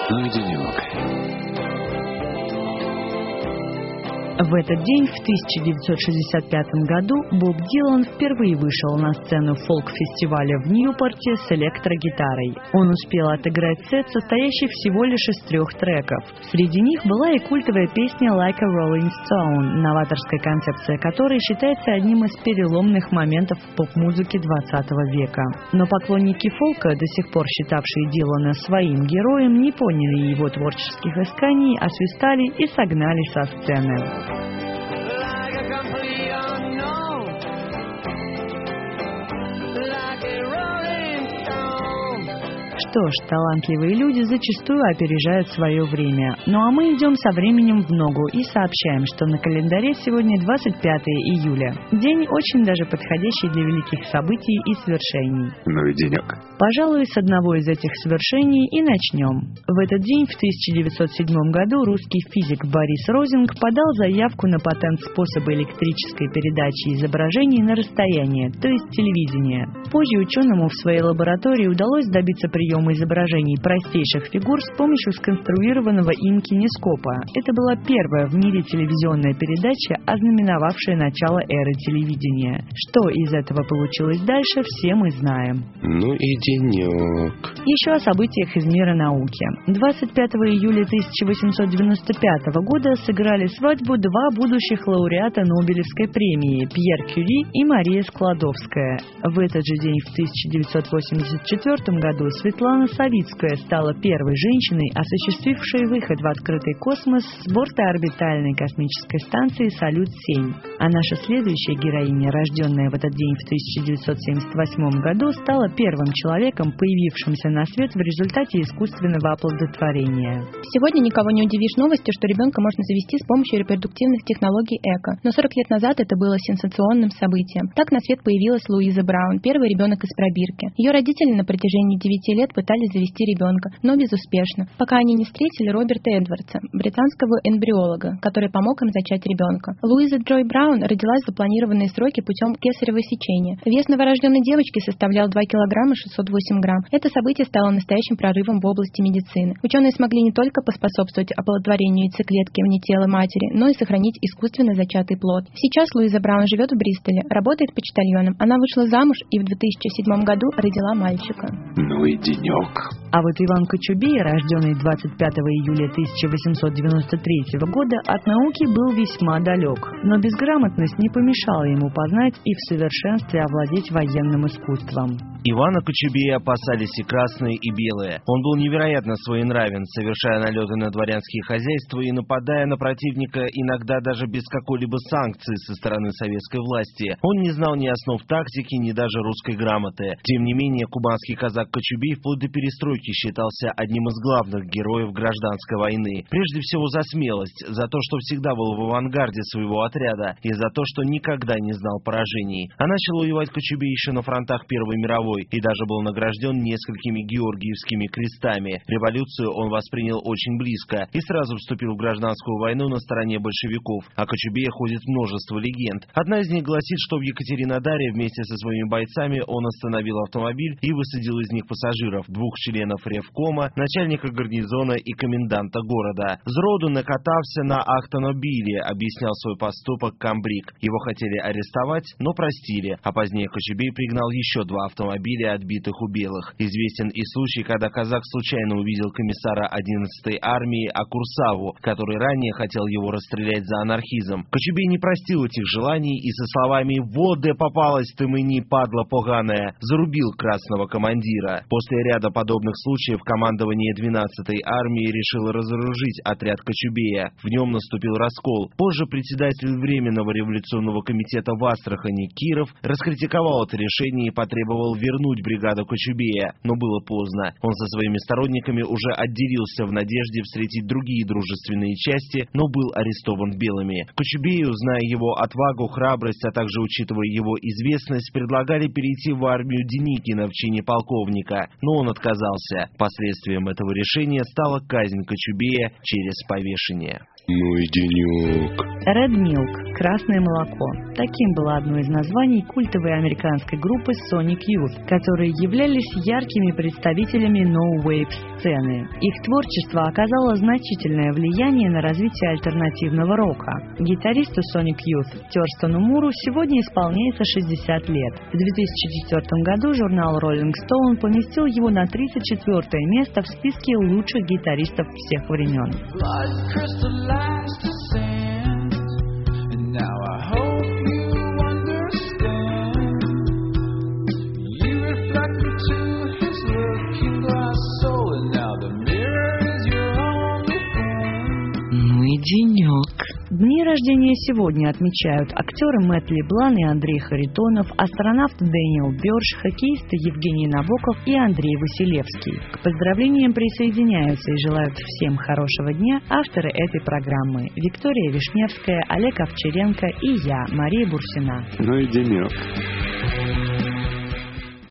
Ну и денек. В этот день, в 1965 году, Боб Дилан впервые вышел на сцену фолк-фестиваля в Ньюпорте с электрогитарой. Он успел отыграть сет, состоящий всего лишь из 3 треков. Среди них была и культовая песня «Like a Rolling Stone», новаторская концепция которой считается одним из переломных моментов в поп-музыке 20 века. Но поклонники фолка, до сих пор считавшие Дилана своим героем, не поняли его творческих исканий, освистали и согнали со сцены. Что ж, талантливые люди зачастую опережают свое время. Ну а мы идем со временем в ногу и сообщаем, что на календаре сегодня 25 июля. День очень даже подходящий для великих событий и свершений. Ну и денек. Пожалуй, с одного из этих свершений и начнем. В этот день, в 1907 году, русский физик Борис Розинг подал заявку на патент способа электрической передачи изображений на расстояние, то есть телевидение. Позже ученому в своей лаборатории удалось добиться приема изображений простейших фигур с помощью сконструированного им кинескопа. Это была первая в мире телевизионная передача, ознаменовавшая начало эры телевидения. Что из этого получилось дальше, все мы знаем. Ну и денек. Еще о событиях из мира науки. 25 июля 1895 года сыграли свадьбу 2 будущих лауреата Нобелевской премии – Пьер Кюри и Мария Складовская. В этот же день, в 1984 году, Светлана Савицкая стала первой женщиной, осуществившей выход в открытый космос с борта орбитальной космической станции «Салют-7». А наша следующая героиня, рожденная в этот день в 1978 году, стала первым человеком, появившимся на свет в результате искусственного оплодотворения. Сегодня никого не удивишь новостью, что ребенка можно завести с помощью репродуктивных технологий ЭКО. Но 40 лет назад это было сенсационным событием. Так на свет появилась Луиза Браун, первый ребенок из пробирки. Ее родители на протяжении 9 лет пытались завести ребенка, но безуспешно, пока они не встретили Роберта Эдвардса, британского эмбриолога, который помог им зачать ребенка. Луиза Джой Браун родилась в запланированные сроки путем кесарево сечения. Вес новорожденной девочки составлял 2 килограмма 608 грамм. Это событие стало настоящим прорывом в области медицины. Ученые смогли не только поспособствовать оплодотворению яйцеклетки вне тела матери, но и сохранить искусственно зачатый плод. Сейчас Луиза Браун живет в Бристоле, работает почтальоном. Она вышла замуж и в 2007 году родила мальчика. Ну и денек. А вот Иван Кочубей, рожденный 25 июля 1893 года, от науки был весьма далек. Но безграмотность не помешала ему познать и в совершенстве овладеть военным искусством. Ивана Кочубея опасались и красные, и белые. Он был невероятно своенравен, совершая налеты на дворянские хозяйства и нападая на противника иногда даже без какой-либо санкции со стороны советской власти. Он не знал ни основ тактики, ни даже русской грамоты. Тем не менее, кубанский казак Кочубей вплоть до перестройки считался одним из главных героев гражданской войны. Прежде всего за смелость, за то, что всегда был в авангарде своего отряда, и за то, что никогда не знал поражений. А начал воевать Кочубей еще на фронтах Первой мировой и даже был награжден несколькими георгиевскими крестами. Революцию он воспринял очень близко и сразу вступил в гражданскую войну на стороне большевиков. О Кочубее ходит множество легенд. Одна из них гласит, что в Екатеринодаре вместе со своими бойцами он остановил автомобиль и высадил из них пассажиров, 2 членов ревкома, начальника гарнизона и коменданта города. «Зроду накатався на автомобиле», объяснял свой поступок комбриг. Его хотели арестовать, но простили, а позднее Кочубей пригнал еще 2 автомобиля, отбитых у белых. Известен и случай, когда казак случайно увидел комиссара 11-й армии Акурсаву, который ранее хотел его расстрелять за анархизм. Кочубей не простил этих желаний и со словами «Вот де попалась ты мне, падла поганая», зарубил красного командира. После ряда подобных случаев командование 12-й армии решило разоружить отряд Кочубея. В нем наступил раскол. Позже председатель Временного революционного комитета в Астрахани Киров раскритиковал это решение и потребовал вернуть бригаду Кочубея, но было поздно. Он со своими сторонниками уже отделился в надежде встретить другие дружественные части, но был арестован белыми. Кочубею, зная его отвагу, храбрость, а также учитывая его известность, предлагали перейти в армию Деникина в чине полковника, но он отказался. Последствием этого решения стала казнь Кочубея через повешение. Ну и денек. Red Milk – красное молоко. Таким было одно из названий культовой американской группы Sonic Youth, которые являлись яркими представителями no-wave сцены. Их творчество оказало значительное влияние на развитие альтернативного рока. Гитаристу Sonic Youth Терстону Муру сегодня исполняется 60 лет. В 2004 году журнал Rolling Stone поместил его на 34 место в списке лучших гитаристов всех времен. Ну и денек. Дни рождения сегодня отмечают актеры Мэтт Леблан и Андрей Харитонов, астронавт Дэниел Бёрш, хоккеисты Евгений Набоков и Андрей Василевский. К поздравлениям присоединяются и желают всем хорошего дня авторы этой программы: Виктория Вишневская, Олег Овчаренко и я, Мария Бурсина. Ну и денек.